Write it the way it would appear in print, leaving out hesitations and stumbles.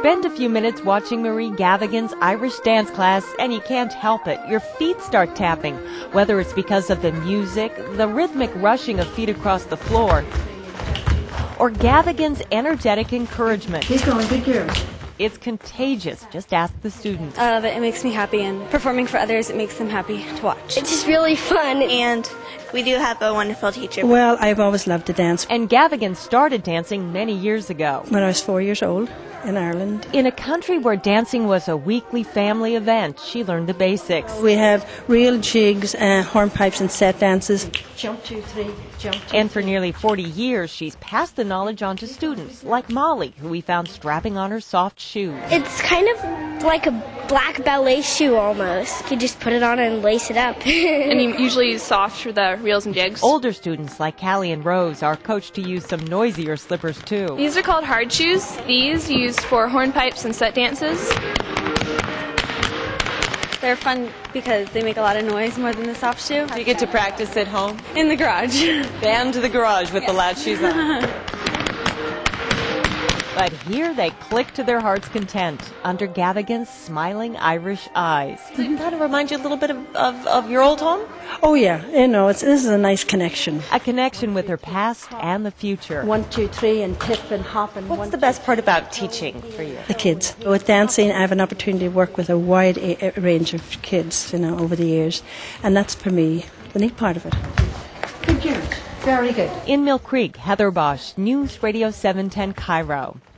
Spend a few minutes watching Marie Gavigan's Irish dance class and you can't help it. Your feet start tapping, whether it's because of the music, the rhythmic rushing of feet across the floor, or Gavigan's energetic encouragement. Keep going, good girl. It's contagious. Just ask the students. I love it. It makes me happy, and performing for others, it makes them happy to watch. It's just really fun, and we do have a wonderful teacher. Well, I've always loved to dance. And Gavigan started dancing many years ago. When I was 4 years old in Ireland. In a country where dancing was a weekly family event, she learned the basics. We have real jigs, hornpipes and set dances. Jump, 2, 3, jump, 2, And for nearly 40 years, she's passed the knowledge on to students, like Molly, who we found strapping on her soft shoes. It's kind of like a black ballet shoe almost. You just put it on and lace it up. And you usually use soft for the reels and jigs. Older students like Callie and Rose are coached to use some noisier slippers too. These are called hard shoes. These used for hornpipes and set dances. They're fun because they make a lot of noise more than the soft shoe. You get to practice at home? In the garage. Down to the garage with the loud shoes on. But here they click to their heart's content under Gavigan's smiling Irish eyes. Kind of remind you a little bit of your old home? Oh yeah, this is a nice connection. A connection with her past and the future. 1, 2, 3 and tip and hop and What's the best part about teaching for you? the kids. With dancing, I have an opportunity to work with a wide range of kids, over the years. And that's, for me, the neat part of it. Good girls. Very good. In Mill Creek, Heather Bosch, News Radio 710 Cairo.